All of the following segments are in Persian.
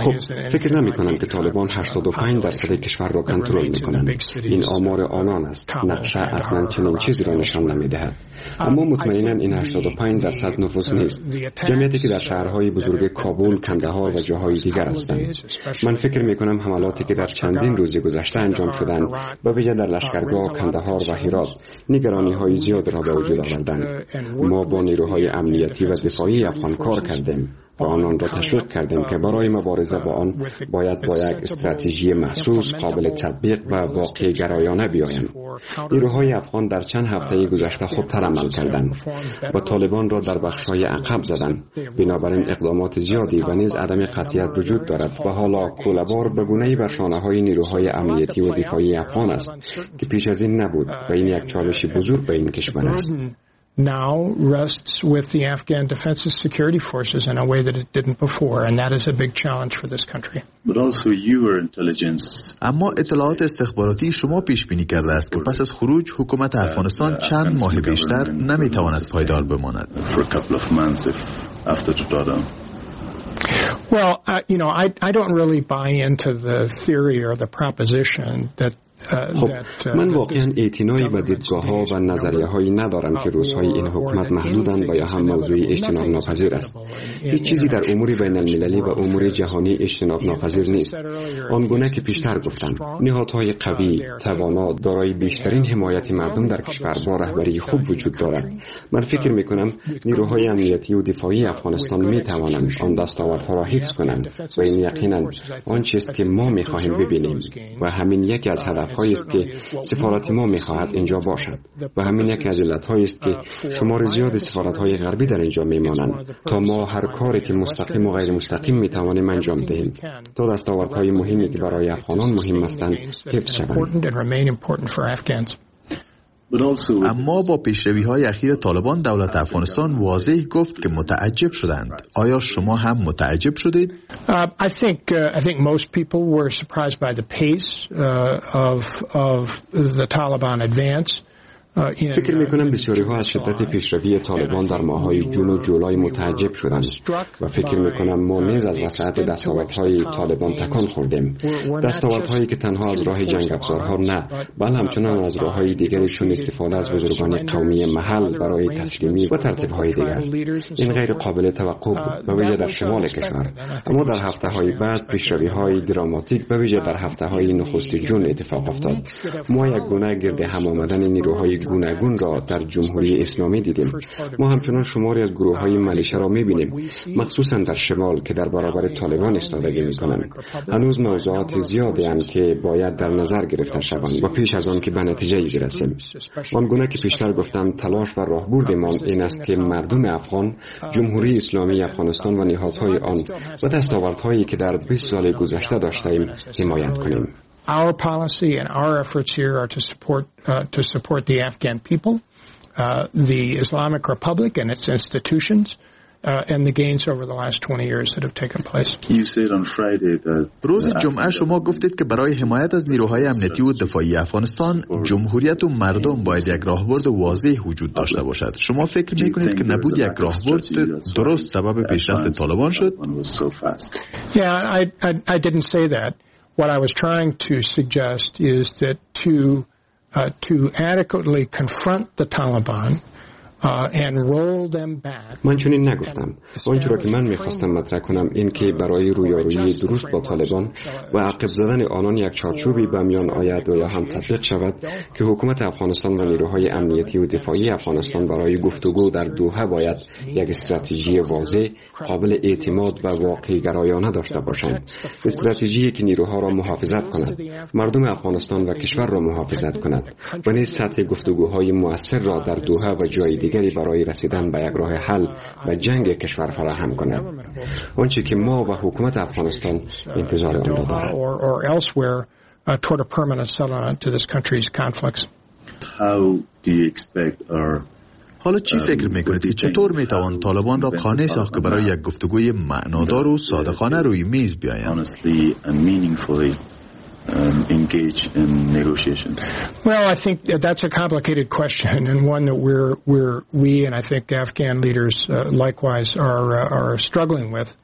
خب فکر نمی کنم که طالبان 85% کشور را کنترل می کنند. این آمار آنان است. نقشه اصلا چنین چیزی را نشان نمی دهد. اما مطمئنا این 85% نفوذ نیست. جمعیتی که در شهرهای بزرگ کابل، کندهار و جاهای دیگر هستند. من فکر می کنم حملاتی که در چندین روز گذشته انجام شدند و ویژه در لشکرگاه کندهار و هرات نگرانی‌های زیاد را به وجود آوردند. ما با نیروهای امنیتی و دفاعی افغان کار کردیم و آنان را تشویق کردیم که برای مبارزه با آن باید با یک استراتژی محسوس، قابل تطبیق و واقع گرایانه بیایند. نیروهای افغان در چند هفته گذشته خودتر عمل کردند و طالبان را در بخش‌های عقب زدند. بنابراین اقدامات زیادی و نیز عدم قطعیت وجود دارد و حالا کوله‌بار به گونه‌ای بر شانه‌های نیروهای امنیتی و دفاعی افغان است که پیش از این نبود و این یک چالش بزرگ به این کشور است. Now rests with the Afghan Defense and Security Forces in a way that it didn't before, and that is a big challenge for this country. But also your intelligence. اما اطلاعات استخباراتی شما پیش بینی کرده است که پس از خروج حکومت افغانستان چند ماه بیشتر نمیتواند پایدار بماند. For a couple of months after the drawdown. Well, I don't really buy into the theory or the proposition that خب من واقعا اعتنایی به دیدگاه‌ها و نظریه‌هایی ندارم که روزهای این حکومت محدودند و یا هم موضوعی اجتناب ناپذیر است. هیچ چیزی در امور بین المللی و امور جهانی اجتناب ناپذیر نیست. آنگونه که پیشتر گفتم، نهادهای قوی، توانا، دارای بیشترین حمایت مردم در کشور با رهبری خوب وجود دارد. من فکر می‌کنم نیروهای امنیتی و دفاعی افغانستان می‌توانند آن دستاوردها را حفظ کنند و این یقیناً آن چیست که ما می‌خواهیم ببینیم و همین یکی از هایی است که سفارت ما می‌خواهد اینجا باشد و همین یک از علت‌هایی است که شمار زیاد سفارت‌های غربی در اینجا می‌مانند تا ما هر کاری که مستقیم و غیر مستقیم می‌توانیم انجام دهیم تا دستاوردهای مهمی که برای افغانان مهم هستند حفظ شوند. اما با پیشروی‌های اخیر طالبان دولت افغانستان واضح گفت که متعجب شدند. آیا شما هم متعجب شدید؟ I think most people were surprised by the pace of the Taliban advance. فکر میکنم بسیاری ها از شدت پیشروی طالبان در ماه‌های جون و جولای متعجب شدند و فکر میکنم ما نیز از وسعت دستاوردهای طالبان تکان خوردیم. دستاوردهایی که تنها از راه جنگ افزارها نه، بلکه همچنان از راه‌های دیگری چون استفاده از بزرگان قومی محل برای تسلیمی و ترتیب‌های دیگر. این غیر قابل توقع بود و ویژه در شمال کشور. اما در هفته‌های بعد پیشروی‌های دراماتیک و ویژه در هفته‌های نخست جون اتفاق افتاد. ما یک گونه گرد هم آمدن نیروهای گوناگون را در جمهوری اسلامی دیدیم. ما همچنان شماری از گروه‌های ملیشه را می‌بینیم، مخصوصاً در شمال که در برابر طالبان ایستادگی می‌کنند. هنوز موضوعات زیادی هستند که باید در نظر گرفته شوند و پیش از آن که به نتیجه‌ای برسیم. آنگونه که پیشتر گفتم تلاش و راهبردمان این است که مردم افغان، جمهوری اسلامی افغانستان و نهادهای آن و دستاوردهایی که در 20 سال گذشته داشتیم حمایت کنیم. Our policy and our efforts here are to support the Afghan people, the Islamic Republic and its institutions, and the gains over the last 20 years that have taken place. You said on Friday that روز جمعه شما گفتید که برای حمایت از نیروهای امنیتی و دفاعی افغانستان جمهوریت و مردم باید یک راهبرد واضح وجود داشته باشد. شما فکر می‌کنید که نبود یک راهبرد درست سبب پیشرفت طالبان شد؟ Yeah, I didn't say that. What I was trying to suggest is that to adequately confront the Taliban and roll them back. من چنین نگفتم. آنچه را که من می‌خواستم مطرح کنم این که برای رویارویی درست با طالبان و عقب زدن آنان یک چارچوبی به میان آید و یا هم تطبیق شود که حکومت افغانستان و نیروهای امنیتی و دفاعی افغانستان برای گفتگو در دوحه باید یک استراتژی واضح، قابل اعتماد و واقع گرایانه داشته باشند. استراتژی که نیروها را محافظت کند، مردم افغانستان و کشور را محافظت کند و نیز سطح گفتگوهای مؤثر را در دوحه و جای دیگری برای رسیدن به یک راه حل و جنگ کشور فراهم کند. آنچه که ما و حکومت افغانستان انتظار آن را دارد. حالا چی فکر میکنید که چطور میتوان طالبان را قانع ساخت که برای یک گفتگوی معنادار و صادقانه روی میز بیایند؟ engage in negotiations? Well, I think that's a complicated question and one that we and I think Afghan leaders likewise are struggling with.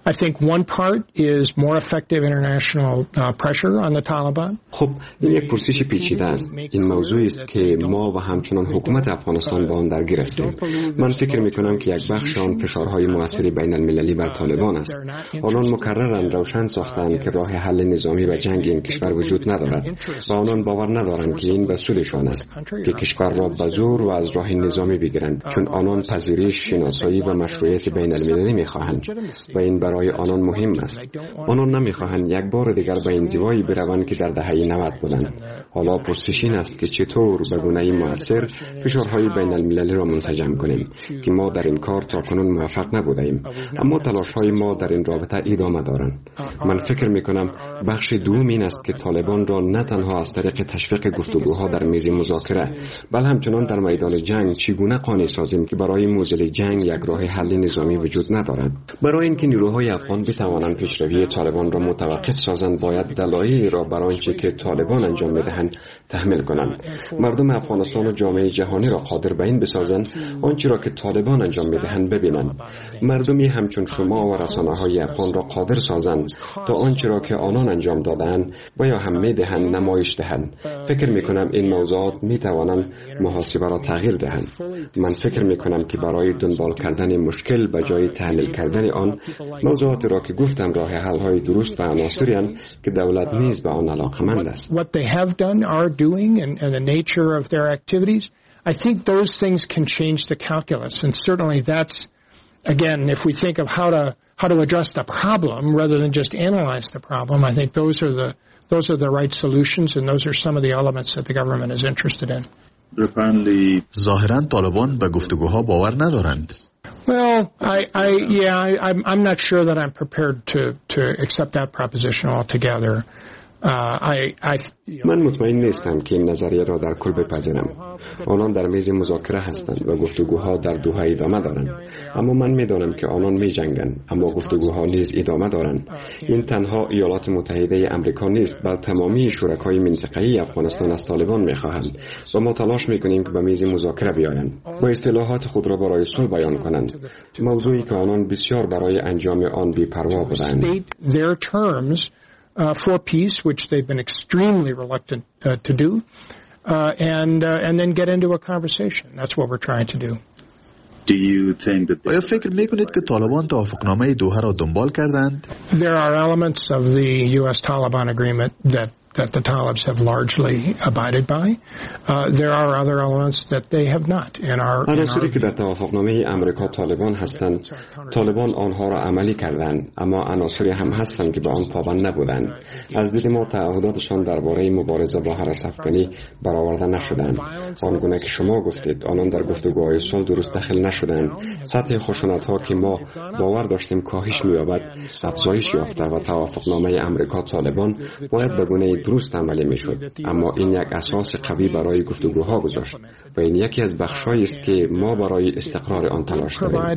I think one part is more effective international pressure on the Taliban. خب این یک پرسش پیچیده است. این موضوعی است که ما و همچنان حکومت افغانستان با آن درگیر هستیم. من فکر می‌کنم که یک بخش آن فشارهای موثر بین المللی بر طالبان است. آنان مکرراً روشن ساختند که راه حل نظامی و جنگ این کشور وجود ندارد و آنان باور ندارند که این به سودشان است که کشور را به زور و از راه نظامی بگیرند، چون آنان پذیرش، شناسایی و مشروعیت بین المللی می‌خواهند و این برای آنان مهم است. آنان نمی‌خواهند یک بار دیگر به انزوایی بروند که در دهه 90 بودند. حالا پرسش این است که چطور به گونه‌ای مؤثر فشارهای بین المللی را منسجم کنیم که ما در این کار تاکنون موفق نبودیم، اما تلاش‌های ما در این رابطه ادامه دارند. من فکر می‌کنم بخش دوم این است که طالبان را نه تنها از طریق تشویق گفتگوها در میز مذاکره، بل همچنان در میدان جنگ چگونه قانع سازیم که برای موزل جنگ یک راه حل نظامی وجود ندارد. برای اینکه نیروهای افغان بتوانند پیشروی طالبان را متوقف سازند، باید دلایلی را برای آنچه که طالبان انجام می‌دهند تحمل کنند. مردم افغانستان و جامعه جهانی را قادر به این بسازند آنچه را که طالبان انجام می‌دهند ببینند. مردمی همچون شما و رسانه‌های افغان را قادر سازند تا آنچه را که آنان انجام دادند و یا هم می‌دهند نمایش دهند. فکر می‌کنم این موضوعات می‌توانند محاسبه را تغییر دهند. من فکر می‌کنم که برای دنبال کردن مشکل به جای تحلیل کردن آن، موضوعاتی را که گفتم راه حل‌های درست و عناصری اند که دولت نیز به آن علاقه‌مند است. What they have done, are doing, and the nature of their activities, I think those things can change the calculus, and certainly that's, again, if we think of how to address the problem rather than just analyze the problem, I think those are the right solutions, and those are some of the elements that the government is interested in. ظاهراً طالبان به گفتگوها باور ندارند. Well, I'm not sure that I'm prepared to accept that proposition altogether. من مطمئن نیستم که این نظریه را در کل بپذیرم. آنان در میز مذاکره هستند و گفتگوها در دوحه ادامه دارند، اما من میدانم که آنان می جنگند، اما گفتگوها نیز ادامه دارند. این تنها ایالات متحده آمریکا نیست، بل تمامی شرکای منطقه‌ای افغانستان از طالبان می‌خواهند و ما تلاش می‌کنیم که به میز مذاکره بیایند و اصطلاحات خود را برای صلح بیان کنند، موضوعی که آنان بسیار برای انجام آن بی‌پروا بودند. For peace, which they've been extremely reluctant to do, and then get into a conversation. That's what we're trying to do. آیا فکر میکنید که طالبان توافقنامه دوحه را دنبال کردند؟ There are elements of the U.S.-Taliban agreement that the Talibs have largely abided by. There are other elements that they have not. عناصری که در توافقنامه آمریکا طالبان هستند، طالبان آنها را عملی کردند، اما عناصری هم هستند که به آن پابند نبودند. از دید ما تعهداتشان درباره مبارزه با هرس افغانی برآورده نشدند. آنگونه که شما گفتید، آنان در گفتگوهای صلح درست داخل نشدند. سطح خشونت‌ها که ما باور داشتیم کاهش می‌یابد، افزایش یافته و توافقنامه آمریکا طالبان باید به گونه درست عملی میشد، اما این یک اساس قوی برای گفتگوها گذاشت و این یکی از بخش‌هایی است که ما برای استقرار آن تلاش داریم.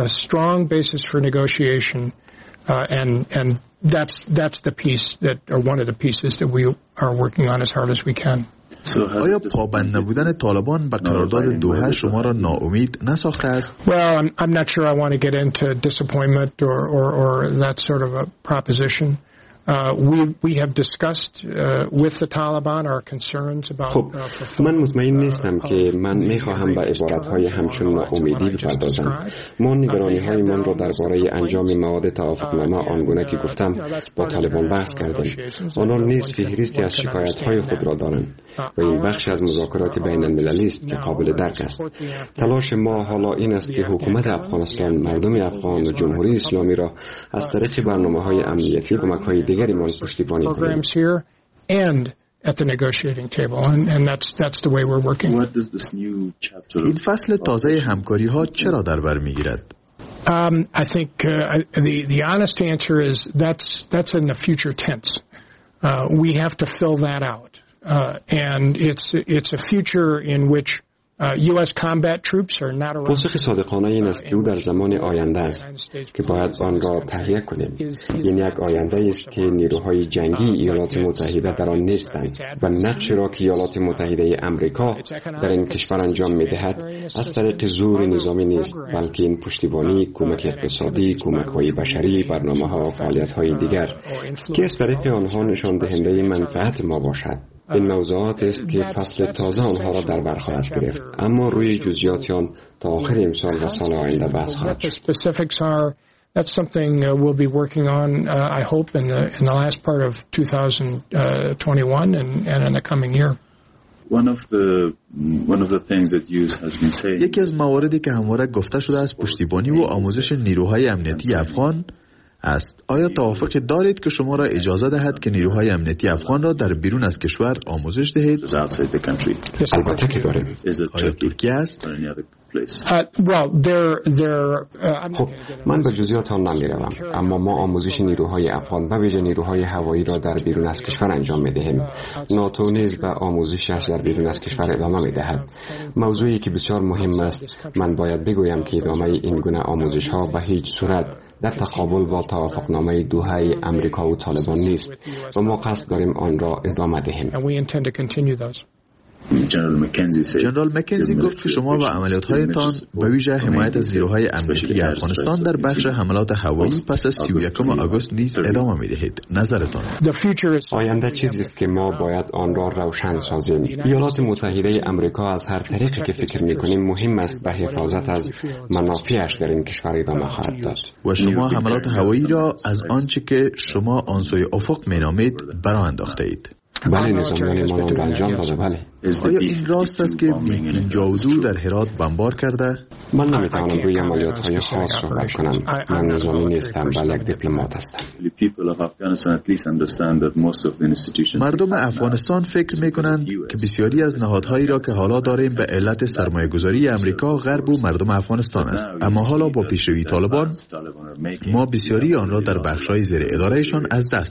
And that's the piece that, or one of the pieces that we are working on as hard as we can. آیا پابند نبودن طالبان به قرارداد دوحه شما را ناامید نساخته است؟ Well, I'm not sure I want to get into disappointment or that sort of a proposition. We have discussed with the Taliban our concerns about. خب من مطمئن نیستم که من میخواهم به عبارت‌های همچون ناامیدی بپردازم. ما نگرانی‌های من را درباره انجام مواد توافقنامه آنگونه که گفتم با طالبان بحث کردیم. آنان نیز فهرستی از شکایت‌های خود را دارند و این بخش از مذاکرات بین المللی است که قابل درک است. تلاش ما حالا این است که حکومت افغانستان، مردم افغان و جمهوری اسلامی را از طریق برنامه‌های امنیتی کمک‌های دیگری ما پشتیبانی کنیم. At the negotiating table, and that's the way we're working. این فصل تازه همکاری‌ها چرا در بر می‌گیرد؟ I think the honest answer is that's in the future tense. We have to fill that out, and it's a future in which U.S. combat troops are not around. پاسخ صادقانه این است که او در زمان آینده است که باید آن را تهیه کنیم. این یک آینده است که نیروهای جنگی ایالات متحده در آن نیستند و نقشی را که ایالات متحده آمریکا در این کشور انجام می‌دهد از طریق زور نظامی نیست، بلکه این پشتیبانی، کمک اقتصادی، کمک‌های بشری، برنامه‌ها و فعالیت‌های دیگر که از طریق آنها نشان دهنده منفعت ما باشد. این موضوعات است که فصل تازه آنها را در بر خواهد گرفت، اما روی جزئیات آن تا آخر امسال و سال آینده بحث خواهد شد. That's something we'll be working on, I hope, in the last part of 2021 and in the coming year. One of the things that you has been saying. یکی از مواردی که همواره گفته شده است پشتیبانی و آموزش نیروهای امنیتی افغان است. آیا توافق دارید که شما را اجازه دهد که نیروهای امنیتی افغان را در بیرون از کشور آموزش دهید؟ البته که داریم. آیا ترکیه است؟ خب من به جزئیات آن نمی‌روم، اما ما آموزش نیروهای افغان و ویژه نیروهای هوایی را در بیرون از کشور انجام می‌دهیم. ناتو نیز به آموزشش در بیرون از کشور ادامه می‌دهد. موضوعی که بسیار مهم است، من باید بگویم که ادامه این گونه آموزش‌ها به هیچ صورت در تقابل با توافقنامه دوحه امریکا و طالبان نیست و ما قصد داریم آن را ادامه دهیم. جنرال مکنزی گفت که شما و عملیات‌هایتان به ویژه حمایت از نیروهای امنیتی افغانستان در بخش حملات هوایی پس از 31 آگوست نیز ادامه می‌دهید. نظرتان؟ آینده چیزی است که ما باید آن را روشن سازیم. ایالات متحده آمریکا از هر طریقی که فکر می‌کنیم مهم است به حفاظت از منافعش در این کشور ادامه خواهد داد. و شما حملات هوایی را از آنچه که شما آن سوی افق می‌نامید برآ انداخته‌اید. بله، نظامیان ما را انجام داده. بله. آیا این راست است که B-52 در هرات بمبار کرده؟ من نمیتوانم روی عملیات‌های خاص صحبت کنم. من نظامی نیستم، بلکه یک دیپلمات هستم. مردم افغانستان فکر میکنند که بسیاری از نهادهایی را که حالا داریم به علت سرمایه‌گذاری امریکا غرب و مردم افغانستان است، اما حالا با پیشروی طالبان ما بسیاری آن را در بخش‌های زیر ادارهشان از دست